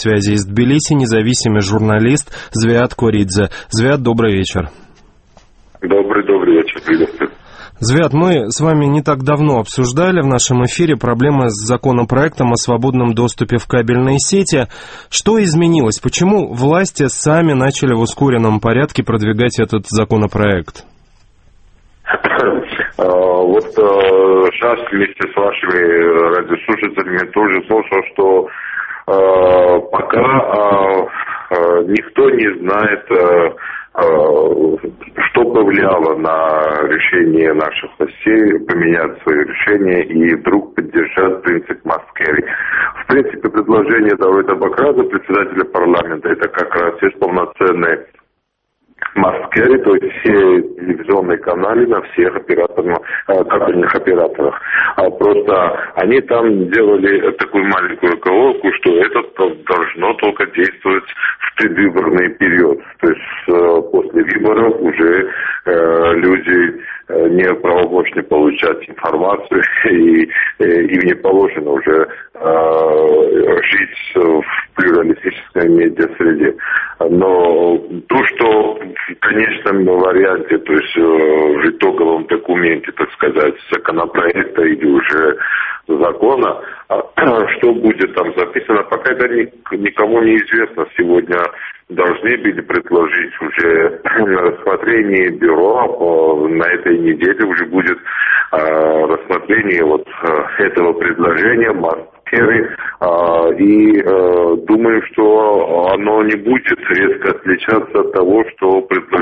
связи из Тбилиси независимый журналист Звиат Коридзе. Звиат, добрый вечер. Добрый вечер, приветствую. Звиат, мы с вами не так давно обсуждали в нашем эфире проблемы с законопроектом о свободном доступе в кабельные сети. Что изменилось? Почему власти сами начали в ускоренном порядке продвигать этот законопроект? Вот сейчас вместе с вашими радиослушателями тоже слышал, что пока никто не знает, что повлияло на решение наших властей поменять свои решения и вдруг поддержать принцип must-carry. В принципе, предложение Давлета Бакраза, председателя парламента, это как раз есть полноценный must-carry, то есть все телевизионные каналы на всех кабельных операторах. Просто они там делали такую маленькую оговорку, что это должно только действовать в предвыборный период. То есть после выборов уже люди не правомочны получать информацию, и им не положено уже жить в плюралистической медиасреде. Но то, что в конечном варианте, то есть в итоговом документе, так сказать, законопроекта или уже закона, что будет там записано, пока это никому не известно. Сегодня должны были предложить уже на рассмотрение бюро, на этой неделе уже будет рассмотрение вот этого предложения, и думаю, что оно не будет резко отличаться от того, что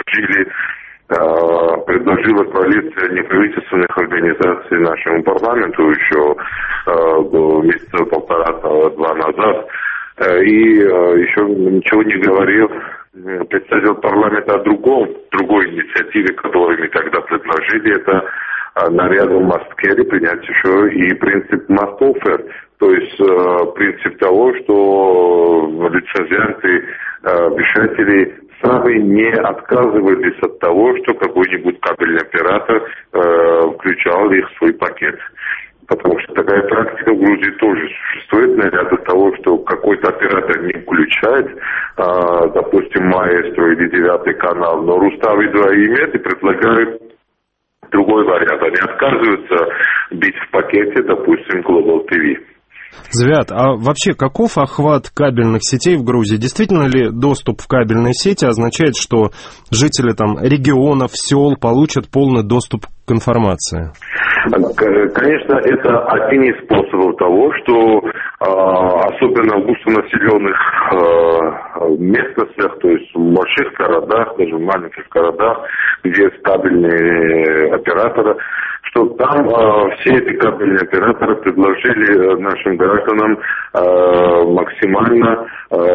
предложила коалиция неправительственных организаций нашему парламенту еще месяца полтора-два назад. И еще ничего не говорил представитель парламента о другой инициативе, которую мы тогда предложили, это наряду must-carry принять еще и принцип must-offer, то есть принцип того, что лицензианты, вещатели сами не отказывались от того, что какой-нибудь кабельный оператор включал их в свой пакет. Потому что такая практика в Грузии тоже существует, наряду того, что какой-то оператор не включает, допустим, Маэстро или 9 канал, но Рустави 2 имеет и предлагают другой вариант. Они отказываются бить в пакете, допустим, Global TV. Звиат, а вообще каков охват кабельных сетей в Грузии? Действительно ли доступ в кабельные сети означает, что жители там регионов, сел получат полный доступ к информации? Конечно, это один из способов того, что особенно в густонаселенных местностях, то есть в больших городах, даже в маленьких городах, где есть кабельные операторы, что там все эти кабельные операторы предложили нашим гражданам максимально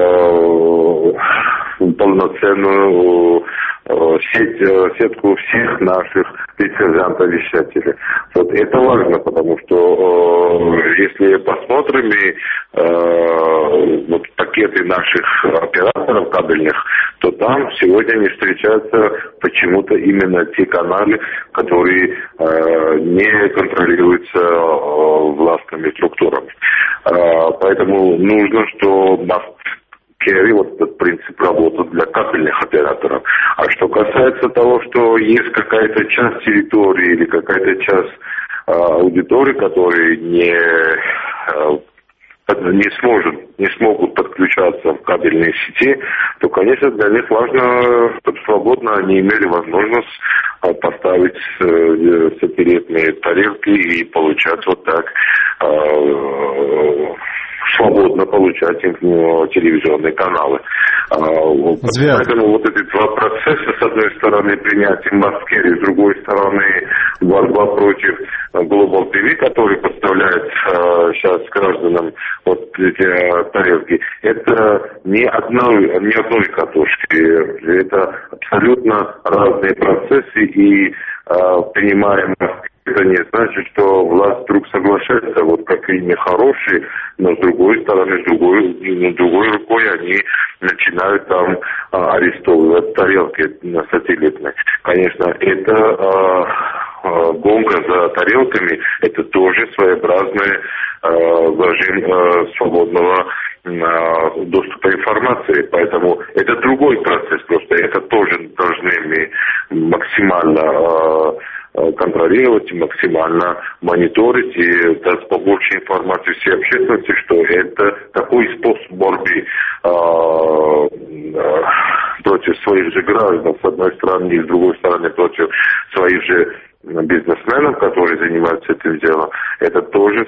полноценную сетку всех наших лицензиантов-вещателей. Вот это важно, потому что если посмотрим вот пакеты наших операторов кабельных, то там сегодня не встречаются почему-то именно те каналы, которые не контролируются властными структурами. Поэтому нужно, что вот этот принцип работает для кабельных операторов. А что касается того, что есть какая-то часть территории или какая-то часть аудитории, которые не смогут подключаться в кабельные сети, то, конечно, для них важно, чтобы свободно они имели возможность поставить сателлитные тарелки и получать вот так свободно получать телевизионные каналы. Поэтому вот эти два процесса, с одной стороны, принятие must-carry, с другой стороны, борьба против Global TV, который поставляет сейчас гражданам вот эти тарелки, это не одной катушки. Это абсолютно разные процессы, и принимаем это не значит, что власть вдруг соглашается, вот как и нехорошие, но с другой стороны, другой рукой они начинают там арестовывать тарелки сателлитные. Конечно, это гонка за тарелками, это тоже своеобразный зажим свободного доступа информации, поэтому это другой процесс, просто это тоже должны мы максимально контролировать, максимально мониторить и дать побольше информации всей общественности, что это такой способ борьбы против своих же граждан, с одной стороны, и с другой стороны, против своих же бизнесменов, которые занимаются этим делом. Это тоже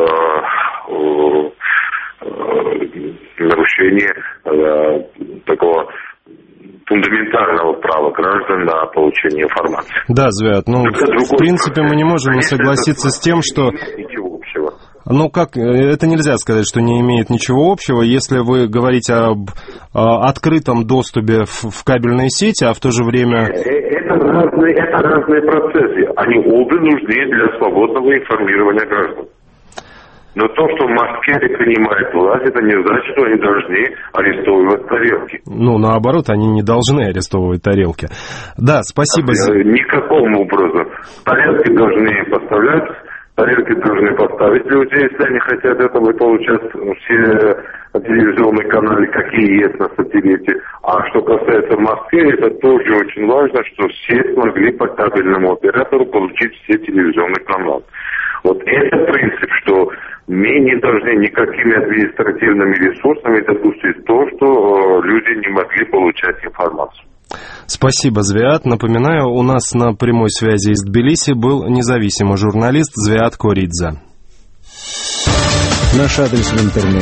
нарушение такого фундаментального права граждан на получение информации. Да, Зviat, в принципе, мы не можем не согласиться с тем, что... Ничего общего. Это нельзя сказать, что не имеет ничего общего, если вы говорите об открытом доступе в кабельные сети, а в то же время... Это разные процессы. Они обе нужны для свободного информирования граждан. Но то, что в Москве принимает власть, это не значит, что они должны арестовывать тарелки. Наоборот, они не должны арестовывать тарелки. Да, спасибо. Никаким образом. Тарелки должны поставлять, тарелки должны поставить люди, если они хотят этого, и получать все телевизионные каналы, какие есть на сателлите. А что касается Москвы, это тоже очень важно, что все смогли по кабельному оператору получить все телевизионные каналы. Вот это принцип, что мы не должны никакими административными ресурсами допустить то, что люди не могли получать информацию. Спасибо, Zviat. Напоминаю, у нас на прямой связи из Тбилиси был независимый журналист Zviat Коридзе. Наш адрес в интернете